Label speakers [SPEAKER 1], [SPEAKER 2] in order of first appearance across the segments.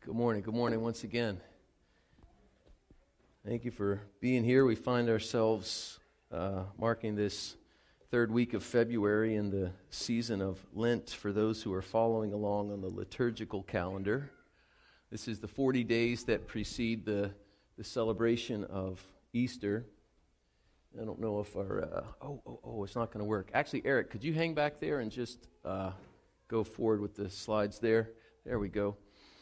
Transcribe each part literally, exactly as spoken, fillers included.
[SPEAKER 1] Good morning. Good morning once again. Thank you for being here. We find ourselves uh, marking this third week of February in the season of Lent for those who are following along on the liturgical calendar. This is the forty days that precede the, the celebration of Easter. I don't know if our, uh, oh, oh, oh, it's not going to work. Actually, Eric, could you hang back there and just uh, go forward with the slides there? There we go.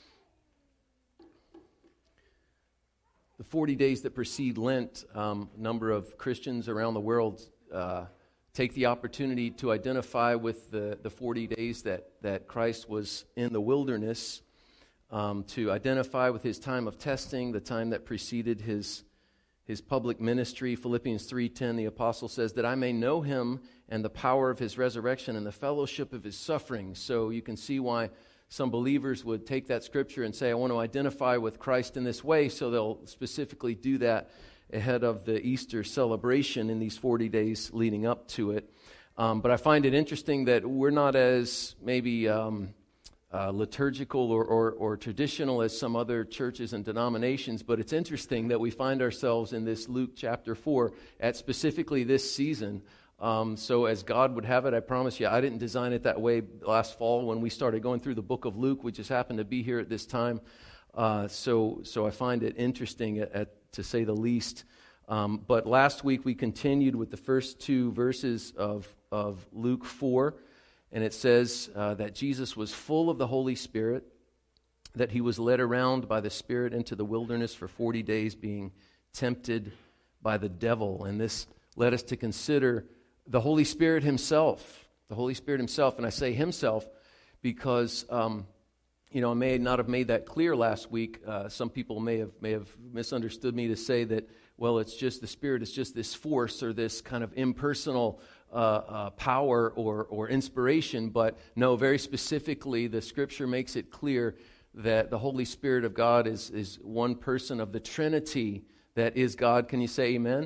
[SPEAKER 1] The forty days that precede Lent, um, a number of Christians around the world uh, take the opportunity to identify with the, the forty days that, that Christ was in the wilderness, um, to identify with his time of testing, the time that preceded his, his public ministry. Philippians three ten, the apostle says, that I may know him and the power of his resurrection and the fellowship of his suffering. So you can see why some believers would take that scripture and say, I want to identify with Christ in this way, so they'll specifically do that ahead of the Easter celebration in these forty days leading up to it. Um, but I find it interesting that we're not as maybe um, uh, liturgical or, or, or traditional as some other churches and denominations, but it's interesting that we find ourselves in this Luke chapter four at specifically this season. Um, so as God would have it, I promise you, I didn't design it that way last fall when we started going through the book of Luke. We just happened to be here at this time. Uh, so so I find it interesting, at, at, to say the least. Um, but last week we continued with the first two verses of, of Luke four. And it says uh, that Jesus was full of the Holy Spirit, that he was led around by the Spirit into the wilderness for forty days, being tempted by the devil. And this led us to consider the Holy Spirit himself, the Holy Spirit himself, and I say himself because, um, you know, I may not have made that clear last week. Uh, some people may have may have misunderstood me to say that, well, it's just the Spirit is just this force or this kind of impersonal uh, uh, power or or inspiration. But no, very specifically, the Scripture makes it clear that the Holy Spirit of God is is one person of the Trinity that is God. Can you say amen?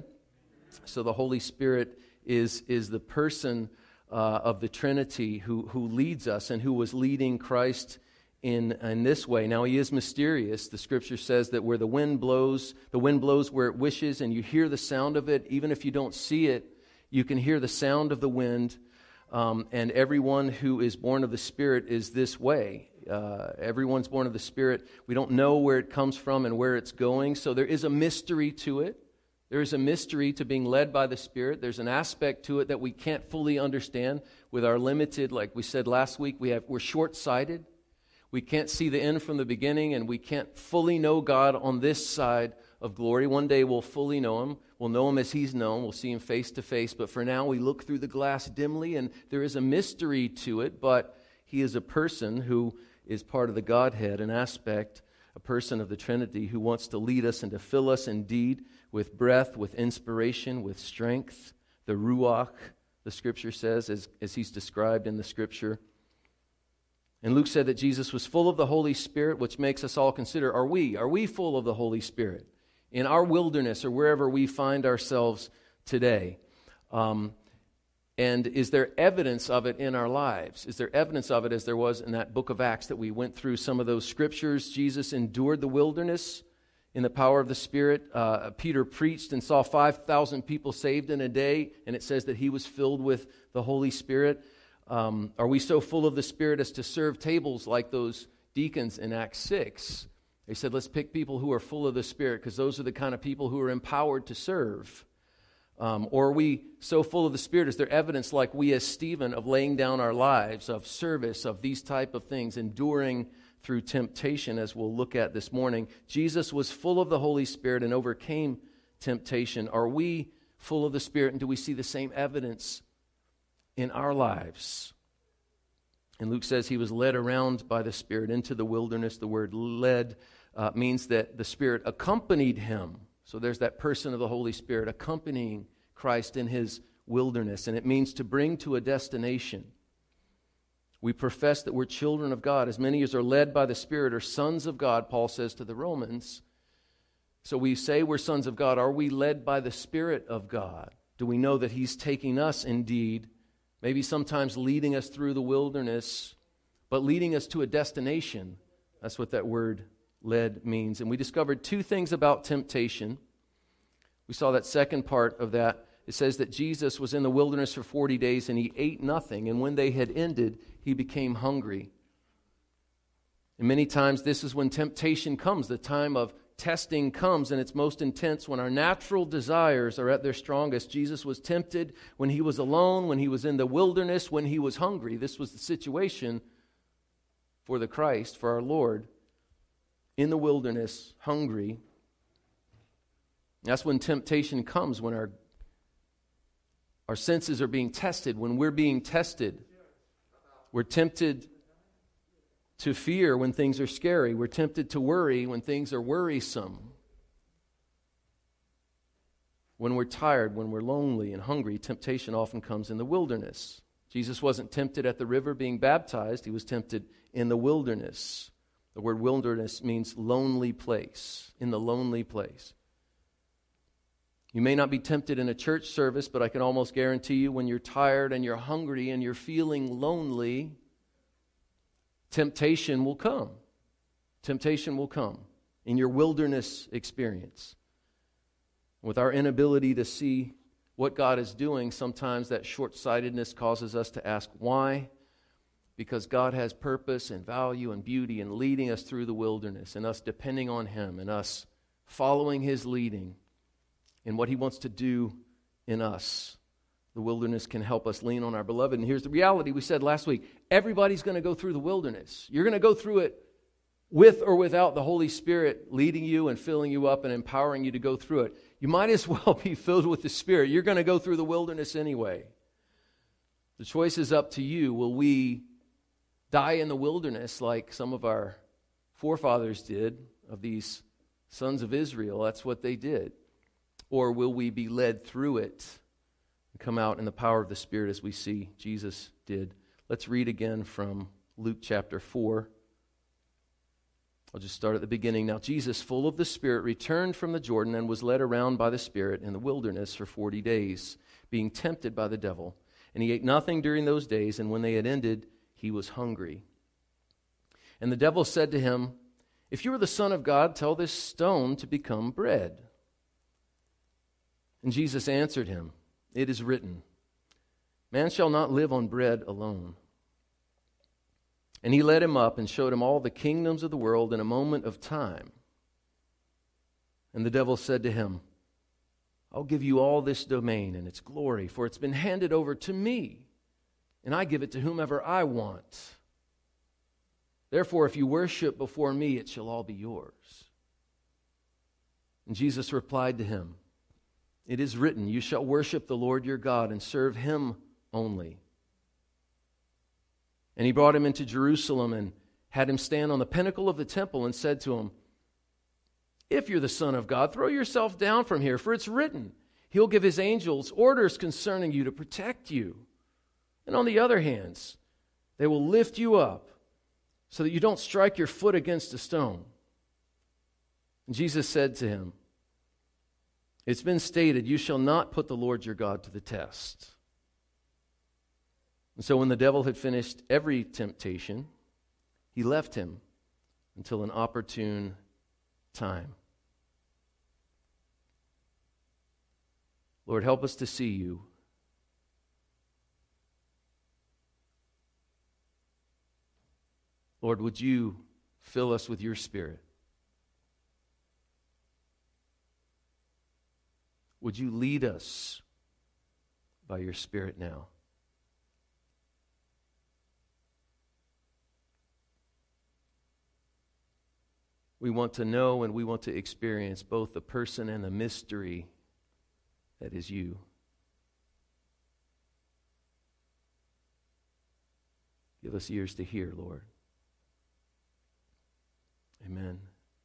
[SPEAKER 1] So the Holy Spirit is is the person uh, of the Trinity who who leads us and who was leading Christ in in this way. Now he is mysterious. The Scripture says that where the wind blows, the wind blows where it wishes, and you hear the sound of it. Even if you don't see it, you can hear the sound of the wind. Um, and everyone who is born of the Spirit is this way. Uh, everyone's born of the Spirit. We don't know where it comes from and where it's going, so there is a mystery to it. There is a mystery to being led by the Spirit. There's an aspect to it that we can't fully understand with our limited, like we said last week, we have, we're short-sighted. We can't see the end from the beginning, and we can't fully know God on this side of glory. One day we'll fully know Him. We'll know Him as He's known. We'll see Him face to face. But for now, we look through the glass dimly, and there is a mystery to it, but He is a person who is part of the Godhead, an aspect, a person of the Trinity who wants to lead us and to fill us indeed with breath, with inspiration, with strength, the Ruach, the Scripture says, as, as he's described in the Scripture. And Luke said that Jesus was full of the Holy Spirit, which makes us all consider, are we? Are we full of the Holy Spirit in our wilderness or wherever we find ourselves today? Um, and is there evidence of it in our lives? Is there evidence of it as there was in that book of Acts that we went through some of those Scriptures? Jesus endured the wilderness in the power of the Spirit. Uh, Peter preached and saw five thousand people saved in a day, and it says that he was filled with the Holy Spirit. Um, are we so full of the Spirit as to serve tables like those deacons in Acts six? They said, let's pick people who are full of the Spirit, because those are the kind of people who are empowered to serve. Um, or are we so full of the Spirit? Is there evidence like we as Stephen of laying down our lives, of service, of these type of things, enduring through temptation, as we'll look at this morning? Jesus was full of the Holy Spirit and overcame temptation. Are we full of the Spirit, and do we see the same evidence in our lives? And Luke says he was led around by the Spirit into the wilderness. The word led uh, means that the Spirit accompanied him. So there's that person of the Holy Spirit accompanying Christ in his wilderness. And it means to bring to a destination. We profess that we're children of God. As many as are led by the Spirit are sons of God, Paul says to the Romans. So we say we're sons of God. Are we led by the Spirit of God? Do we know that He's taking us indeed, maybe sometimes leading us through the wilderness, but leading us to a destination? That's what that word led means. And we discovered two things about temptation. We saw that second part of that. It says that Jesus was in the wilderness for forty days and he ate nothing. And when they had ended, he became hungry. And many times this is when temptation comes. The time of testing comes, and it's most intense when our natural desires are at their strongest. Jesus was tempted when he was alone, when he was in the wilderness, when he was hungry. This was the situation for the Christ, for our Lord, in the wilderness, hungry. That's when temptation comes, when our, our senses are being tested, when we're being tested. We're tempted to fear when things are scary. We're tempted to worry when things are worrisome. When we're tired, when we're lonely and hungry, temptation often comes in the wilderness. Jesus wasn't tempted at the river being baptized. He was tempted in the wilderness. The word wilderness means lonely place, in the lonely place. You may not be tempted in a church service, but I can almost guarantee you when you're tired and you're hungry and you're feeling lonely, temptation will come. Temptation will come in your wilderness experience. With our inability to see what God is doing, sometimes that short-sightedness causes us to ask why. Because God has purpose and value and beauty in leading us through the wilderness, and us depending on Him, and us following His leading in what He wants to do in us. The wilderness can help us lean on our beloved. And here's the reality we said last week. Everybody's going to go through the wilderness. You're going to go through it with or without the Holy Spirit leading you and filling you up and empowering you to go through it. You might as well be filled with the Spirit. You're going to go through the wilderness anyway. The choice is up to you. Will we die in the wilderness like some of our forefathers did, of these sons of Israel? That's what they did. Or will we be led through it and come out in the power of the Spirit as we see Jesus did? Let's read again from Luke chapter four. I'll just start at the beginning. Now Jesus, full of the Spirit, returned from the Jordan and was led around by the Spirit in the wilderness for forty days, being tempted by the devil. And he ate nothing during those days, and when they had ended, he was hungry. And the devil said to him, "If you are the Son of God, tell this stone to become bread." And Jesus answered him, "It is written, man shall not live on bread alone." And he led him up and showed him all the kingdoms of the world in a moment of time. And the devil said to him, "I'll give you all this domain and its glory, for it's been handed over to me, and I give it to whomever I want. Therefore, if you worship before me, it shall all be yours." And Jesus replied to him, "It is written, you shall worship the Lord your God and serve Him only." And he brought him into Jerusalem and had him stand on the pinnacle of the temple and said to him, "If you're the Son of God, throw yourself down from here, for it's written, He'll give His angels orders concerning you to protect you. And on the other hands, they will lift you up so that you don't strike your foot against a stone." And Jesus said to him, "It's been stated, you shall not put the Lord your God to the test." And so when the devil had finished every temptation, he left him until an opportune time. Lord, help us to see you. Lord, would you fill us with your Spirit? Would you lead us by your Spirit now? We want to know and we want to experience both the person and the mystery that is you. Give us ears to hear, Lord. Amen.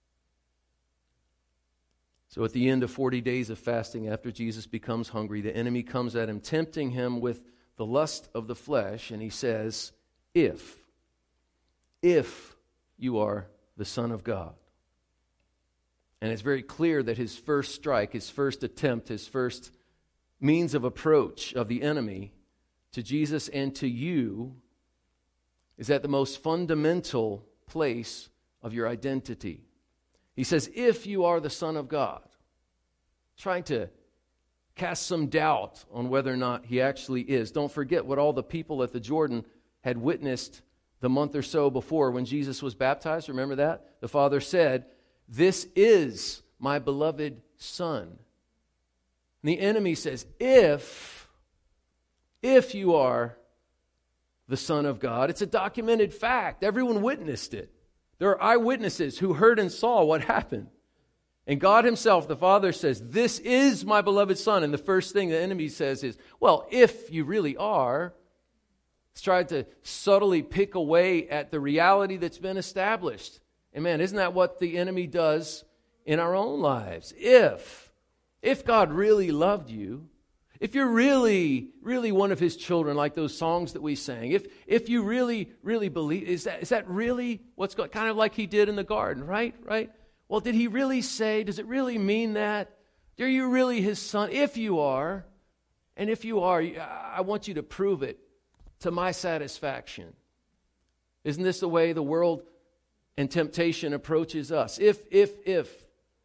[SPEAKER 1] So at the end of forty days of fasting, after Jesus becomes hungry, the enemy comes at him, tempting him with the lust of the flesh, and he says, if, if you are the Son of God. And it's very clear that his first strike, his first attempt, his first means of approach of the enemy to Jesus and to you is at the most fundamental place of your identity. He says, if you are the Son of God, trying to cast some doubt on whether or not he actually is. Don't forget what all the people at the Jordan had witnessed the month or so before when Jesus was baptized. Remember that? The Father said, this is my beloved Son. And the enemy says, if, if you are the Son of God, it's a documented fact. Everyone witnessed it. There are eyewitnesses who heard and saw what happened. And God himself, the Father, says, this is my beloved Son. And the first thing the enemy says is, well, if you really are, he's tried to subtly pick away at the reality that's been established. And man, isn't that what the enemy does in our own lives? If, if God really loved you, if you're really, really one of his children, like those songs that we sang, if if you really, really believe, is that is that really what's going, kind of like he did in the garden, right? Right? Well, did he really say, does it really mean that? Are you really his son? If you are, and if you are, I want you to prove it to my satisfaction. Isn't this the way the world and temptation approaches us? If, if, if.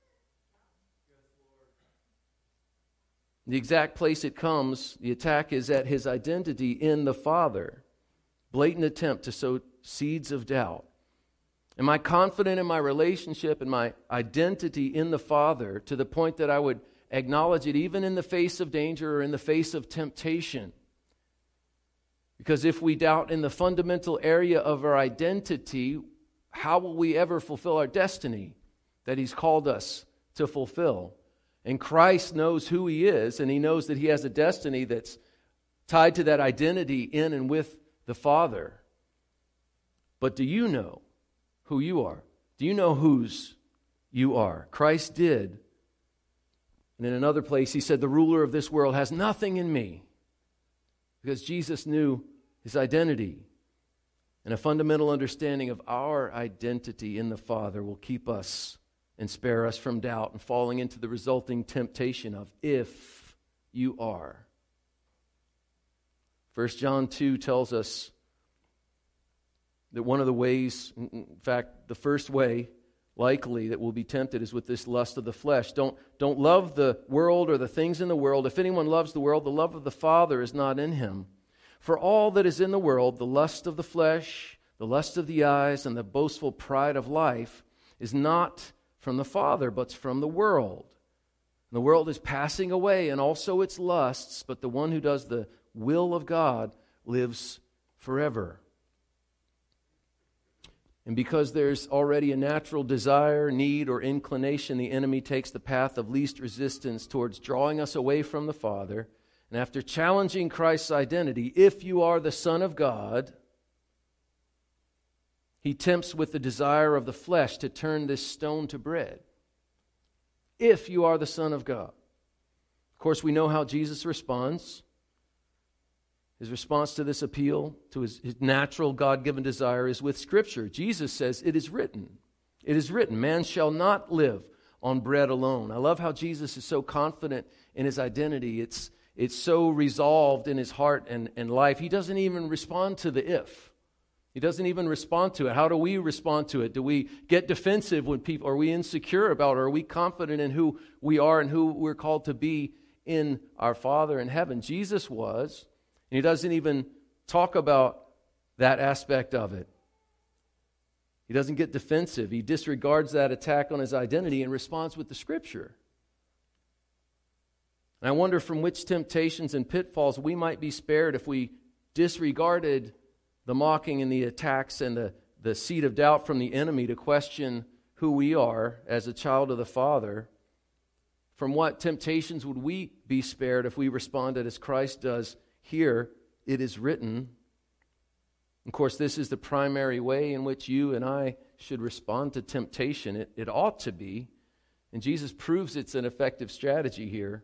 [SPEAKER 1] The exact place it comes, the attack is at his identity in the Father. Blatant attempt to sow seeds of doubt. Am I confident in my relationship and my identity in the Father to the point that I would acknowledge it even in the face of danger or in the face of temptation? Because if we doubt in the fundamental area of our identity, how will we ever fulfill our destiny that he's called us to fulfill? And Christ knows who he is, and he knows that he has a destiny that's tied to that identity in and with the Father. But do you know who you are? Do you know whose you are? Christ did. And in another place, he said, the ruler of this world has nothing in me. Because Jesus knew his identity. And a fundamental understanding of our identity in the Father will keep us and spare us from doubt and falling into the resulting temptation of if you are. First John two tells us that one of the ways, in fact, the first way likely that we'll be tempted is with this lust of the flesh. Don't, don't love the world or the things in the world. If anyone loves the world, the love of the Father is not in him. For all that is in the world, the lust of the flesh, the lust of the eyes, and the boastful pride of life is not from the Father, but from the world. And the world is passing away, and also its lusts, but the one who does the will of God lives forever. And because there's already a natural desire, need, or inclination, the enemy takes the path of least resistance towards drawing us away from the Father. And after challenging Christ's identity, if you are the Son of God, he tempts with the desire of the flesh to turn this stone to bread. If you are the Son of God. Of course, we know how Jesus responds. His response to this appeal, to his, his natural God-given desire, is with Scripture. Jesus says, it is written. It is written, man shall not live on bread alone. I love how Jesus is so confident in his identity. It's, it's so resolved in his heart and, and life. He doesn't even respond to the if. He doesn't even respond to it. How do we respond to it? Do we get defensive when people, are we insecure about it? Are we confident in who we are and who we're called to be in our Father in heaven? Jesus was. And he doesn't even talk about that aspect of it. He doesn't get defensive. He disregards that attack on his identity and responds with the Scripture. And I wonder from which temptations and pitfalls we might be spared if we disregarded the mocking and the attacks and the, the seed of doubt from the enemy to question who we are as a child of the Father. From what temptations would we be spared if we responded as Christ does here? It is written. Of course, this is the primary way in which you and I should respond to temptation. It, it ought to be. And Jesus proves it's an effective strategy here.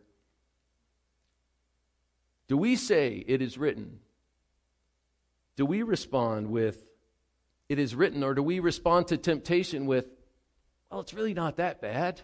[SPEAKER 1] Do we say, it is written? Do we respond with, it is written? Or do we respond to temptation with, well, it's really not that bad.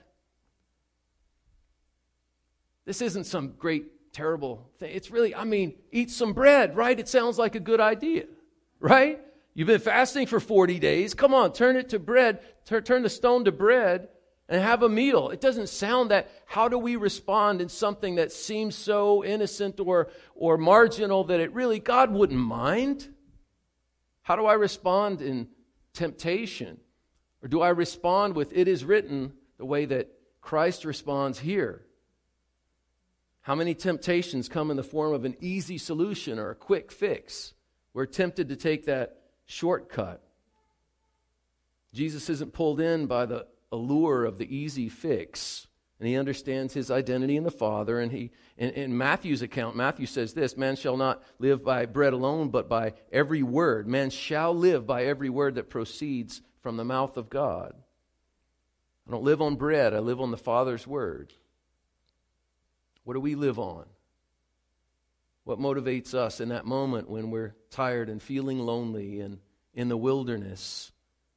[SPEAKER 1] This isn't some great, terrible thing. It's really, I mean, eat some bread, right? It sounds like a good idea, right? You've been fasting for forty days. Come on, turn it to bread. Turn, turn the stone to bread. and have a meal. It doesn't sound that, how do we respond in something that seems so innocent or, or marginal that it really, God wouldn't mind? How do I respond in temptation? Or do I respond with, it is written, the way that Christ responds here? How many temptations come in the form of an easy solution or a quick fix? We're tempted to take that shortcut. Jesus isn't pulled in by the allure of the easy fix, and he understands his identity in the Father. And he, in, in Matthew's account, Matthew says this: man shall not live by bread alone, but by every word. Man shall live by every word that proceeds from the mouth of God. I don't live on bread, I live on the Father's word. What do we live on? What motivates us in that moment when we're tired and feeling lonely and in the wilderness?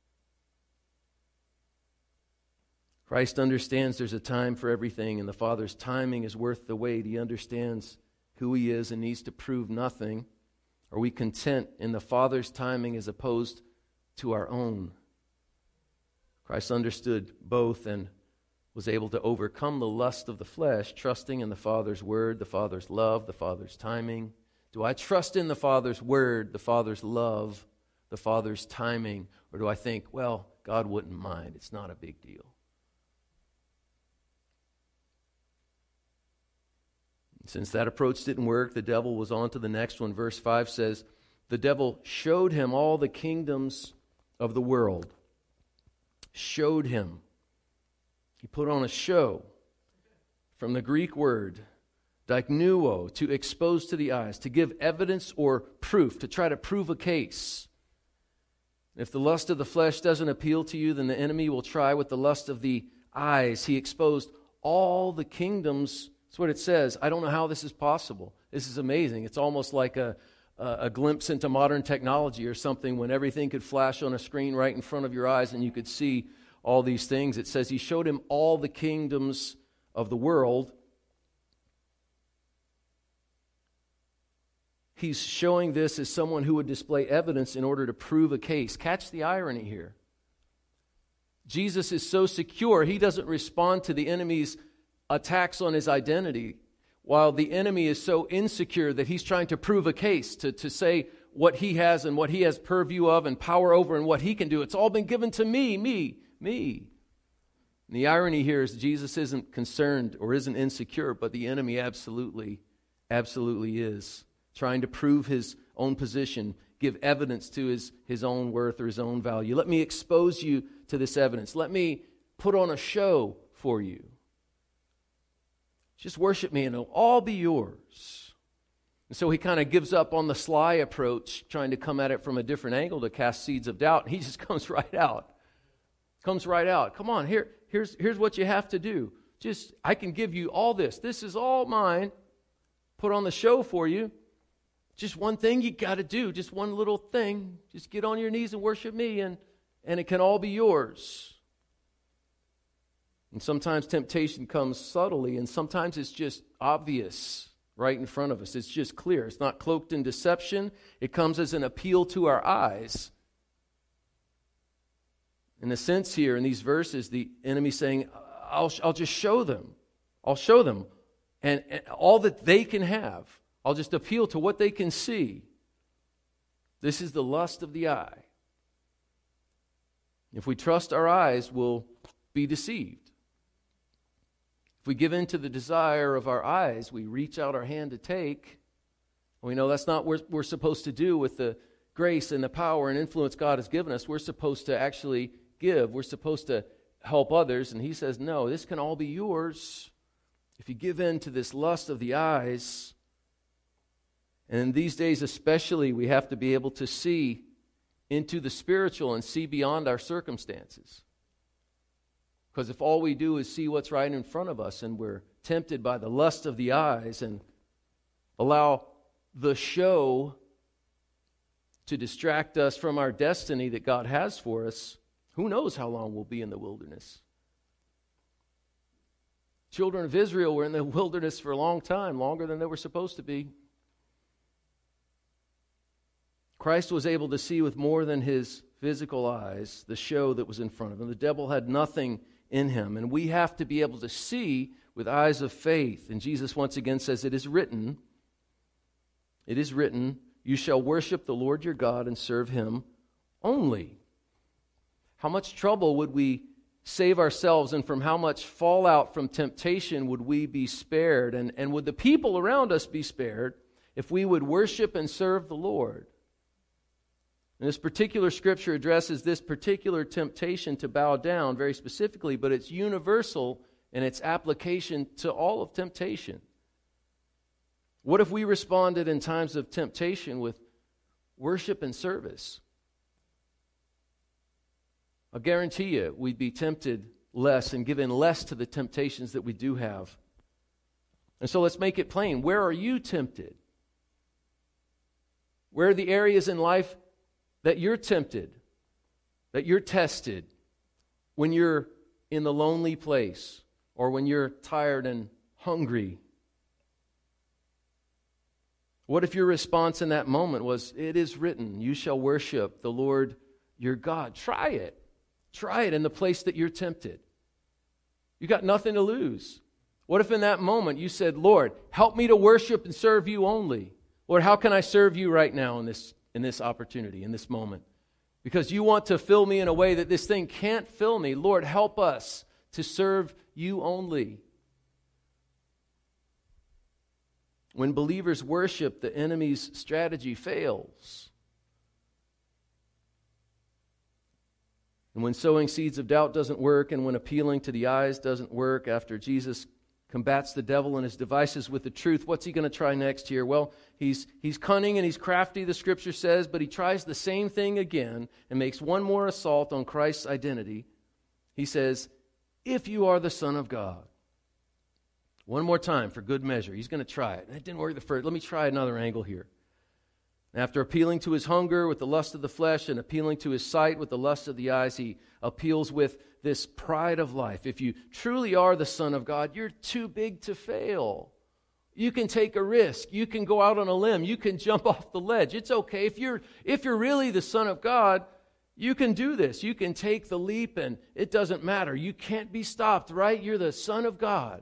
[SPEAKER 1] Christ understands there's a time for everything, and the Father's timing is worth the wait. He understands who he is and needs to prove nothing. Are we content in the Father's timing as opposed to our own? Christ understood both and was able to overcome the lust of the flesh, trusting in the Father's word, the Father's love, the Father's timing. Do I trust in the Father's word, the Father's love, the Father's timing? Or do I think, well, God wouldn't mind, it's not a big deal? Since that approach didn't work, the devil was on to the next one. Verse five says, the devil showed him all the kingdoms of the world. Showed him. He put on a show. From the Greek word, diagnuo, to expose to the eyes, to give evidence or proof, to try to prove a case. If the lust of the flesh doesn't appeal to you, then the enemy will try with the lust of the eyes. He exposed all the kingdoms. That's what it says. I don't know how this is possible. This is amazing. It's almost like a, a, a glimpse into modern technology or something, when everything could flash on a screen right in front of your eyes and you could see all these things. It says he showed him all the kingdoms of the world. He's showing this as someone who would display evidence in order to prove a case. Catch the irony here. Jesus is so secure, he doesn't respond to the enemy's attacks on his identity, while the enemy is so insecure that he's trying to prove a case, to, to say what he has and what he has purview of and power over and what he can do. It's all been given to me, me, me. And the irony here is Jesus isn't concerned or isn't insecure, but the enemy absolutely, absolutely is. Trying to prove his own position, give evidence to his, his own worth or his own value. Let me expose you to this evidence. Let me put on a show for you. Just worship me and it'll all be yours. And so he kind of gives up on the sly approach, trying to come at it from a different angle to cast seeds of doubt. He just comes right out. Comes right out. Come on, here, here's, here's what you have to do. Just, I can give you all this. This is all mine. Put on the show for you. Just one thing you got to do. Just one little thing. Just get on your knees and worship me, and, and it can all be yours. And sometimes temptation comes subtly, and sometimes it's just obvious right in front of us. It's just clear. It's not cloaked in deception. It comes as an appeal to our eyes. In a sense here, in these verses, the enemy's saying, I'll, I'll just show them. I'll show them. And, and all that they can have, I'll just appeal to what they can see. This is the lust of the eye. If we trust our eyes, we'll be deceived. If we give in to the desire of our eyes, we reach out our hand to take. We know that's not what we're supposed to do with the grace and the power and influence God has given us. We're supposed to actually give. We're supposed to help others. And he says, no, this can all be yours if you give in to this lust of the eyes. And in these days especially, we have to be able to see into the spiritual and see beyond our circumstances. Because if all we do is see what's right in front of us and we're tempted by the lust of the eyes and allow the show to distract us from our destiny that God has for us, who knows how long we'll be in the wilderness. Children of Israel were in the wilderness for a long time, longer than they were supposed to be. Christ was able to see with more than his physical eyes the show that was in front of him. The devil had nothing in him. And we have to be able to see with eyes of faith. And Jesus once again says, it is written, it is written, you shall worship the Lord your God and serve him only. How much trouble would we save ourselves, and from how much fallout from temptation would we be spared? And, and would the people around us be spared if we would worship and serve the Lord? And this particular scripture addresses this particular temptation to bow down very specifically, but it's universal in its application to all of temptation. What if we responded in times of temptation with worship and service? I guarantee you we'd be tempted less and given less to the temptations that we do have. And so let's make it plain. Where are you tempted? Where are the areas in life that you're tempted, that you're tested when you're in the lonely place or when you're tired and hungry? What if your response in that moment was, it is written, you shall worship the Lord your God? Try it. Try it in the place that you're tempted. You got nothing to lose. What if in that moment you said, Lord, help me to worship and serve you only? Lord, how can I serve you right now in this, in this opportunity, in this moment? Because you want to fill me in a way that this thing can't fill me. Lord, help us to serve you only. When believers worship, the enemy's strategy fails. And when sowing seeds of doubt doesn't work, and when appealing to the eyes doesn't work, after Jesus combats the devil and his devices with the truth, what's he going to try next here? Well, he's he's cunning and he's crafty, the scripture says, but he tries the same thing again and makes one more assault on Christ's identity. He says, if you are the Son of God. One more time for good measure. He's going to try it. It didn't work the first. Let me try another angle here. After appealing to his hunger with the lust of the flesh and appealing to his sight with the lust of the eyes, he appeals with this pride of life. If you truly are the Son of God, you're too big to fail. You can take a risk. You can go out on a limb. You can jump off the ledge. It's okay. If you're, if you're really the Son of God, you can do this. You can take the leap and it doesn't matter. You can't be stopped, right? You're the Son of God.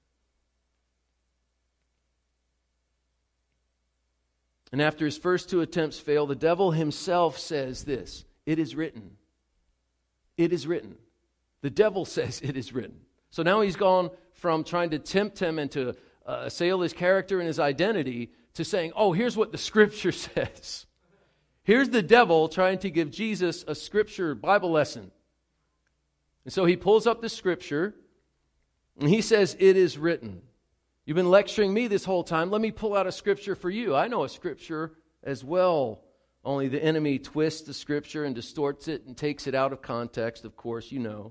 [SPEAKER 1] And after his first two attempts fail, the devil himself says this, it is written. It is written. The devil says it is written. So now he's gone from trying to tempt him and to uh, assail his character and his identity to saying, oh, here's what the scripture says. Here's the devil trying to give Jesus a scripture Bible lesson. And so he pulls up the scripture and he says, it is written. You've been lecturing me this whole time. Let me pull out a scripture for you. I know a scripture as well. Only the enemy twists the scripture and distorts it and takes it out of context, of course, you know.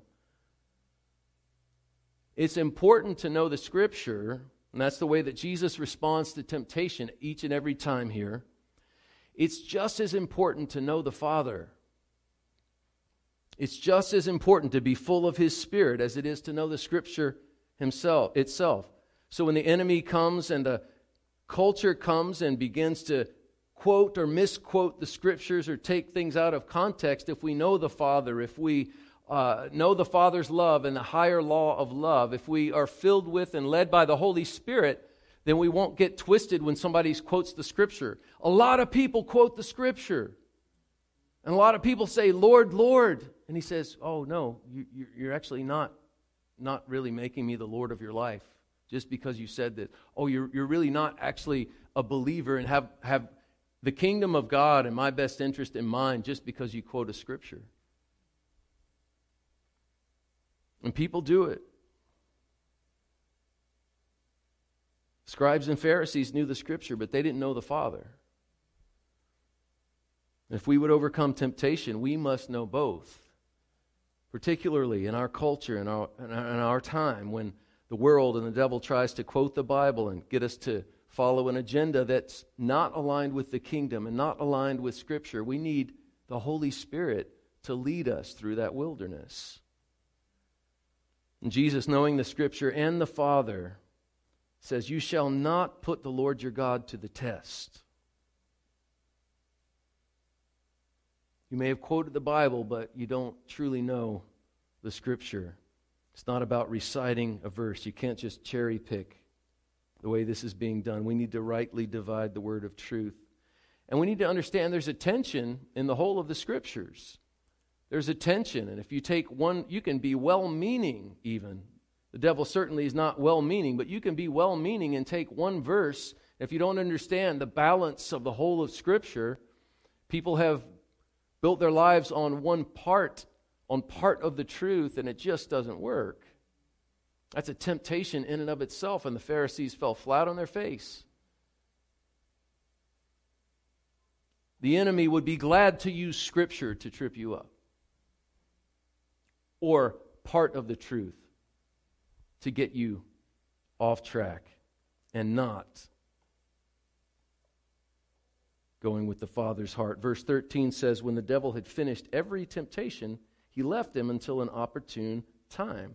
[SPEAKER 1] It's important to know the scripture, and that's the way that Jesus responds to temptation each and every time here. It's just as important to know the Father. It's just as important to be full of His Spirit as it is to know the scripture himself itself. So when the enemy comes and the culture comes and begins to quote or misquote the scriptures or take things out of context, if we know the Father, if we uh, know the Father's love and the higher law of love, if we are filled with and led by the Holy Spirit, then we won't get twisted when somebody quotes the scripture. A lot of people quote the scripture. And a lot of people say, Lord, Lord. And He says, oh no, you, you're actually not, not really making me the Lord of your life. Just because you said that, oh, you're you're really not actually a believer and have, have the kingdom of God and my best interest in mind just because you quote a scripture. And people do it. Scribes and Pharisees knew the scripture, but they didn't know the Father. If we would overcome temptation, we must know both. Particularly in our culture, in our, in our, in our time, when the world and the devil tries to quote the Bible and get us to follow an agenda that's not aligned with the kingdom and not aligned with Scripture. We need the Holy Spirit to lead us through that wilderness. And Jesus, knowing the Scripture and the Father, says, you shall not put the Lord your God to the test. You may have quoted the Bible, but you don't truly know the Scripture. It's not about reciting a verse. You can't just cherry pick the way this is being done. We need to rightly divide the word of truth. And we need to understand there's a tension in the whole of the Scriptures. There's a tension, and if you take one, you can be well-meaning even. The devil certainly is not well-meaning, but you can be well-meaning and take one verse. If you don't understand the balance of the whole of Scripture, people have built their lives on one part on part of the truth, and it just doesn't work. That's a temptation in and of itself, and the Pharisees fell flat on their face. The enemy would be glad to use Scripture to trip you up, or part of the truth to get you off track and not going with the Father's heart. Verse thirteen says, when the devil had finished every temptation, he left him until an opportune time.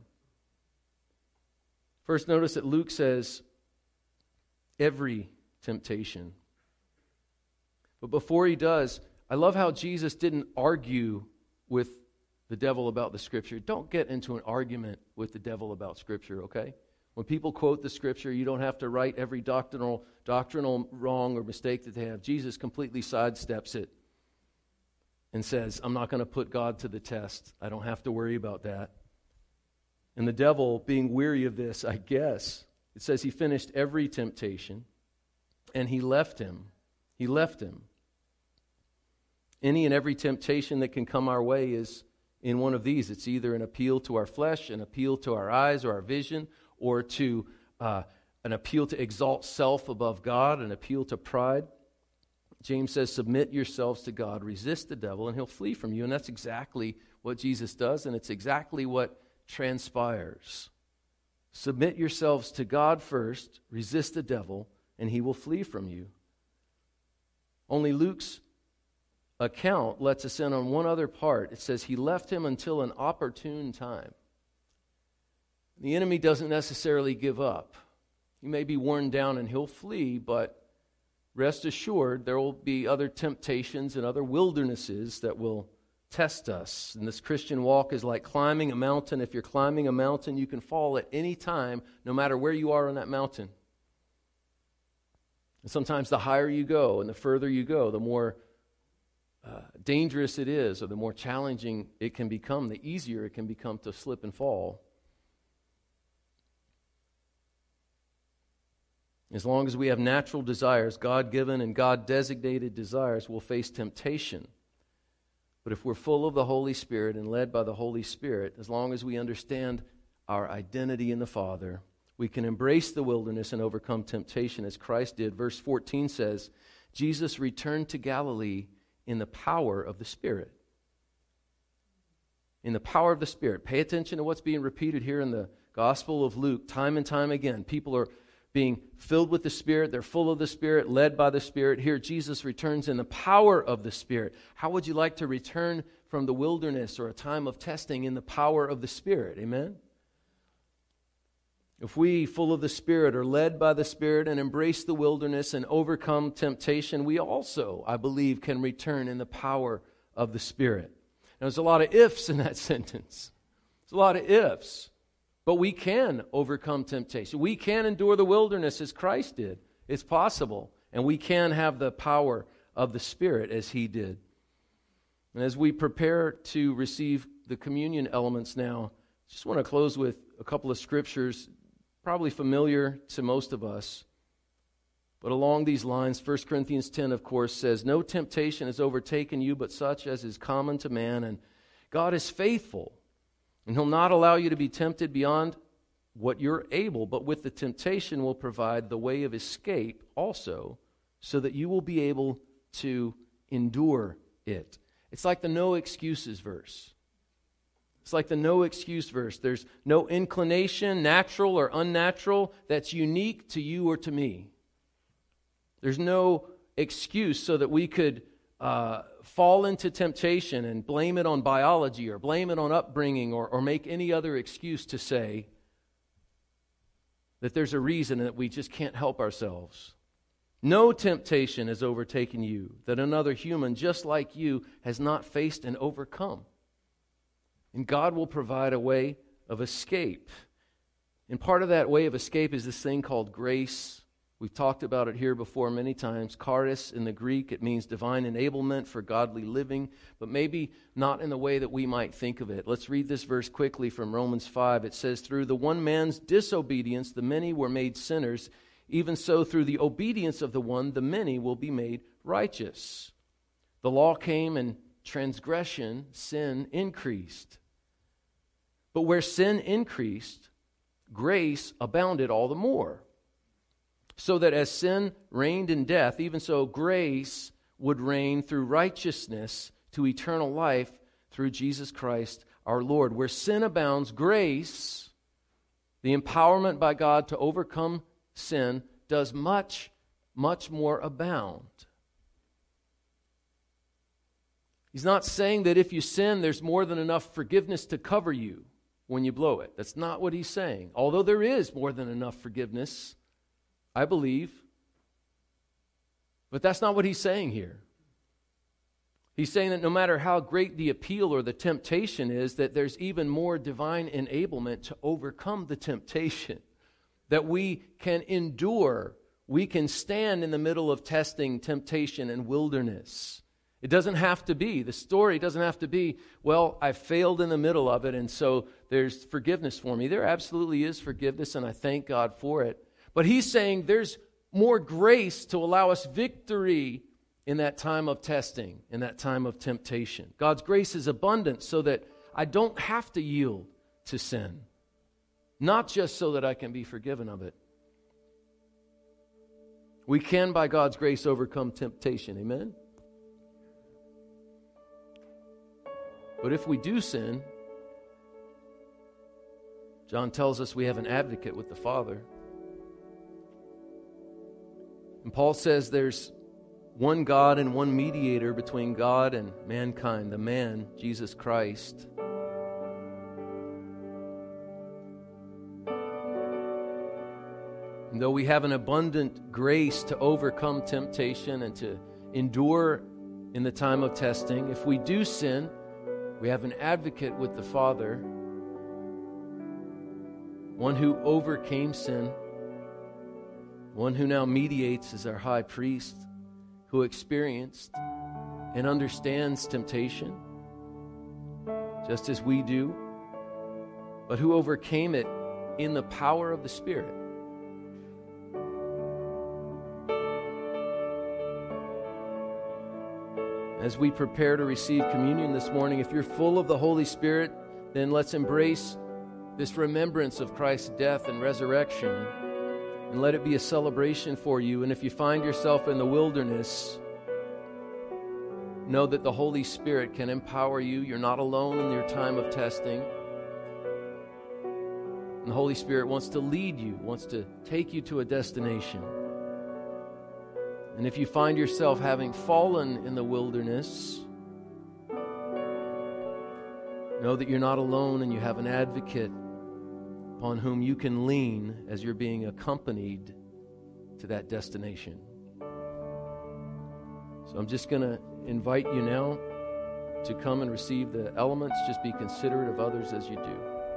[SPEAKER 1] First, notice that Luke says, every temptation. But before he does, I love how Jesus didn't argue with the devil about the Scripture. Don't get into an argument with the devil about Scripture, okay? When people quote the Scripture, you don't have to write every doctrinal, doctrinal wrong or mistake that they have. Jesus completely sidesteps it and says, I'm not going to put God to the test. I don't have to worry about that. And the devil, being weary of this, I guess, it says he finished every temptation and he left him. He left him. Any and every temptation that can come our way is in one of these. It's either an appeal to our flesh, an appeal to our eyes or our vision, or to uh, an appeal to exalt self above God, an appeal to pride. James says, submit yourselves to God, resist the devil, and he'll flee from you. And that's exactly what Jesus does, and it's exactly what transpires. Submit yourselves to God first, resist the devil, and he will flee from you. Only Luke's account lets us in on one other part. It says he left him until an opportune time. The enemy doesn't necessarily give up. He may be worn down and he'll flee, but rest assured there will be other temptations and other wildernesses that will test us. And this Christian walk is like climbing a mountain. If you're climbing a mountain, you can fall at any time, no matter where you are on that mountain. And sometimes the higher you go and the further you go, the more uh, dangerous it is, or the more challenging it can become, the easier it can become to slip and fall. As long as we have natural desires, God-given and God-designated desires, we'll face temptation. But if we're full of the Holy Spirit and led by the Holy Spirit, as long as we understand our identity in the Father, we can embrace the wilderness and overcome temptation as Christ did. Verse fourteen says, Jesus returned to Galilee in the power of the Spirit. In the power of the Spirit. Pay attention to what's being repeated here in the Gospel of Luke time and time again. People are being filled with the Spirit. They're full of the Spirit, led by the Spirit. Here, Jesus returns in the power of the Spirit. How would you like to return from the wilderness or a time of testing in the power of the Spirit? Amen? If we, full of the Spirit, are led by the Spirit and embrace the wilderness and overcome temptation, we also, I believe, can return in the power of the Spirit. Now, there's a lot of ifs in that sentence. There's a lot of ifs. But we can overcome temptation. We can endure the wilderness as Christ did. It's possible. And we can have the power of the Spirit as He did. And as we prepare to receive the communion elements now, I just want to close with a couple of scriptures, probably familiar to most of us. But along these lines, First Corinthians ten, of course, says, no temptation has overtaken you but such as is common to man, and God is faithful. And He'll not allow you to be tempted beyond what you're able, but with the temptation will provide the way of escape also, so that you will be able to endure it. It's like the no excuses verse. It's like the no excuse verse. There's no inclination, natural or unnatural, that's unique to you or to me. There's no excuse so that we could uh, fall into temptation and blame it on biology or blame it on upbringing or, or make any other excuse to say that there's a reason that we just can't help ourselves. No temptation has overtaken you that another human just like you has not faced and overcome. And God will provide a way of escape. And part of that way of escape is this thing called grace. We've talked about it here before many times. Charis in the Greek, it means divine enablement for godly living, but maybe not in the way that we might think of it. Let's read this verse quickly from Romans five. It says, through the one man's disobedience, the many were made sinners. Even so, through the obedience of the one, the many will be made righteous. The law came and transgression, sin, increased. But where sin increased, grace abounded all the more. So that as sin reigned in death, even so grace would reign through righteousness to eternal life through Jesus Christ our Lord. Where sin abounds, grace, the empowerment by God to overcome sin, does much, much more abound. He's not saying that if you sin, there's more than enough forgiveness to cover you when you blow it. That's not what he's saying. Although there is more than enough forgiveness, I believe. But that's not what he's saying here. He's saying that no matter how great the appeal or the temptation is, that there's even more divine enablement to overcome the temptation. That we can endure, we can stand in the middle of testing, temptation, and wilderness. It doesn't have to be, the story doesn't have to be, well, I failed in the middle of it, and so there's forgiveness for me. There absolutely is forgiveness, and I thank God for it. But he's saying there's more grace to allow us victory in that time of testing, in that time of temptation. God's grace is abundant so that I don't have to yield to sin. Not just so that I can be forgiven of it. We can, by God's grace, overcome temptation. Amen? But if we do sin, John tells us we have an advocate with the Father. And Paul says there's one God and one mediator between God and mankind, the man, Jesus Christ. And though we have an abundant grace to overcome temptation and to endure in the time of testing, if we do sin, we have an advocate with the Father, one who overcame sin, one who now mediates as our high priest, who experienced and understands temptation, just as we do, but who overcame it in the power of the Spirit. As we prepare to receive communion this morning, if you're full of the Holy Spirit, then let's embrace this remembrance of Christ's death and resurrection, and let it be a celebration for you. And if you find yourself in the wilderness, know that the Holy Spirit can empower you. You're not alone in your time of testing. And the Holy Spirit wants to lead you, wants to take you to a destination. And if you find yourself having fallen in the wilderness, know that you're not alone and you have an advocate upon whom you can lean as you're being accompanied to that destination. So I'm just going to invite you now to come and receive the elements. Just be considerate of others as you do.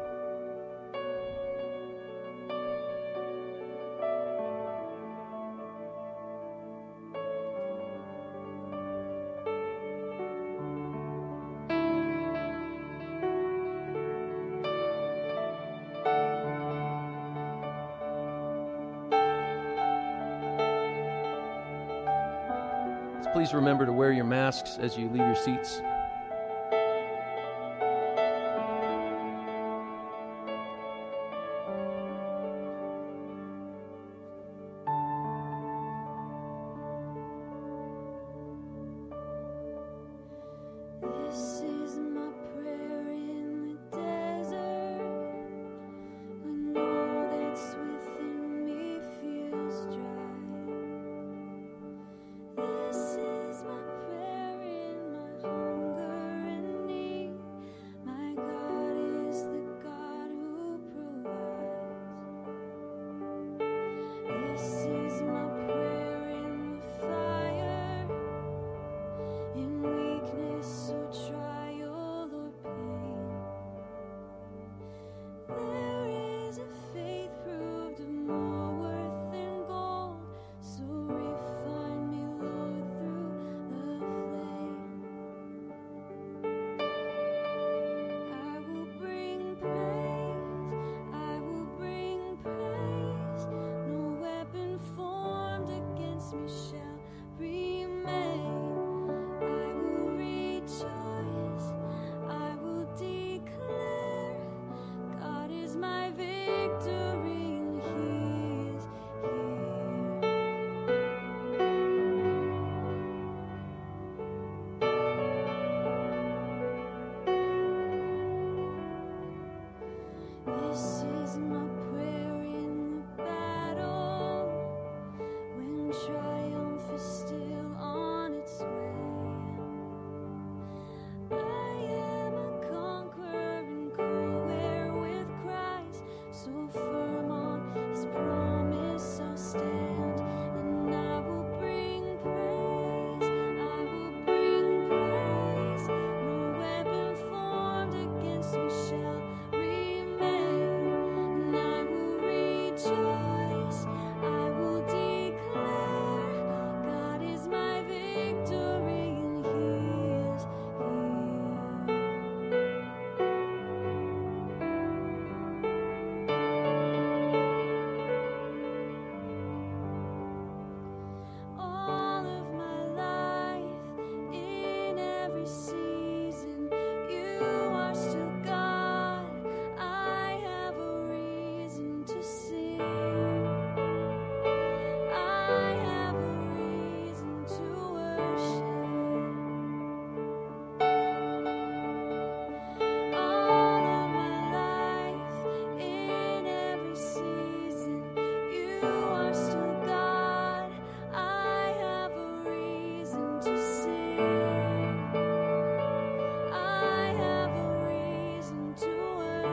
[SPEAKER 1] Please remember to wear your masks as you leave your seats.
[SPEAKER 2] This is my prayer in the desert, when all that's within me feels dry. This is my prayer in my home.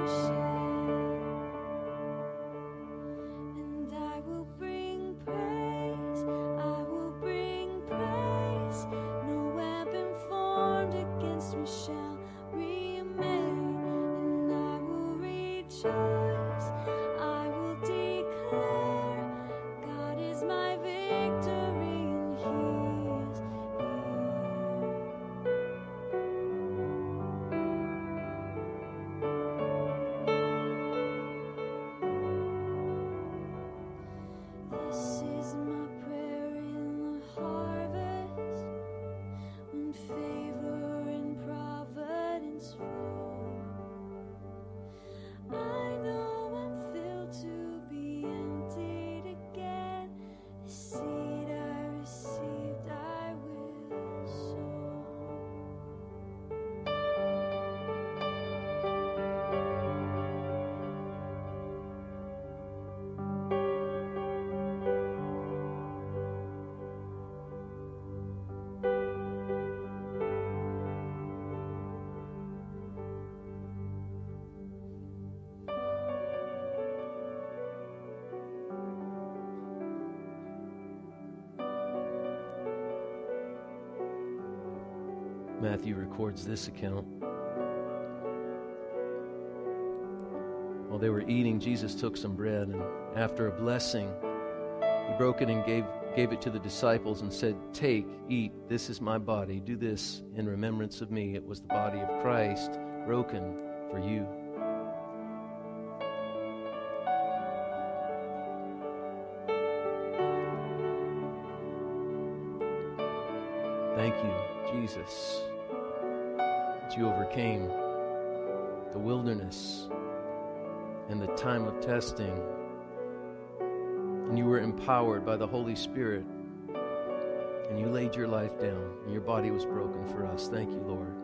[SPEAKER 1] Matthew records this account. While they were eating, Jesus took some bread, and after a blessing, he broke it and gave, gave it to the disciples and said, "Take, eat, this is my body. Do this in remembrance of me." It was the body of Christ broken for you. Thank you, Jesus, that you overcame the wilderness and the time of testing, and you were empowered by the Holy Spirit, and you laid your life down, and your body was broken for us. Thank you, Lord.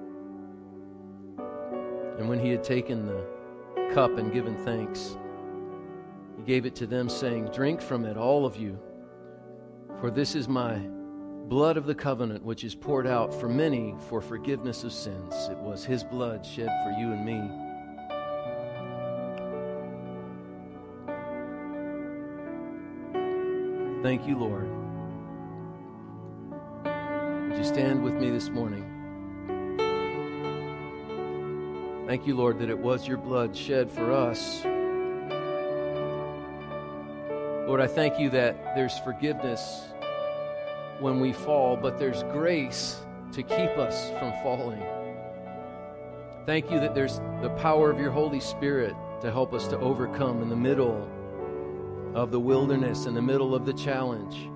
[SPEAKER 1] And when he had taken the cup and given thanks, he gave it to them, saying, "Drink from it, all of you, for this is my blood of the covenant, which is poured out for many for forgiveness of sins." It was his blood shed for you and me. Thank you, Lord. Would you stand with me this morning? Thank you, Lord, that it was your blood shed for us. Lord, I thank you that there's forgiveness when we fall, but there's grace to keep us from falling. Thank you that there's the power of your Holy Spirit to help us to overcome in the middle of the wilderness, in the middle of the challenge.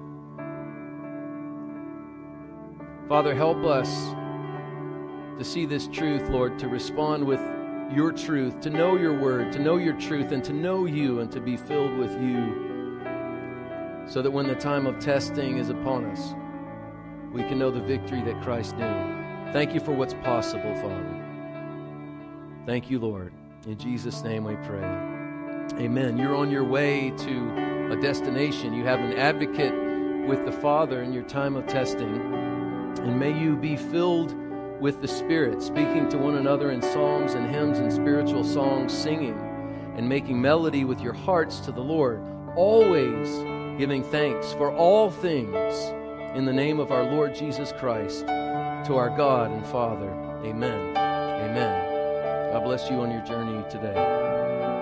[SPEAKER 1] Father, help us to see this truth, Lord, to respond with your truth, to know your word, to know your truth, and to know you, and to be filled with you, so that when the time of testing is upon us, we can know the victory that Christ knew. Thank you for what's possible, Father. Thank you, Lord. In Jesus' name we pray. Amen. You're on your way to a destination. You have an advocate with the Father in your time of testing. And may you be filled with the Spirit, speaking to one another in psalms and hymns and spiritual songs, singing and making melody with your hearts to the Lord, always giving thanks for all things in the name of our Lord Jesus Christ, to our God and Father. Amen. Amen. God bless you on your journey today.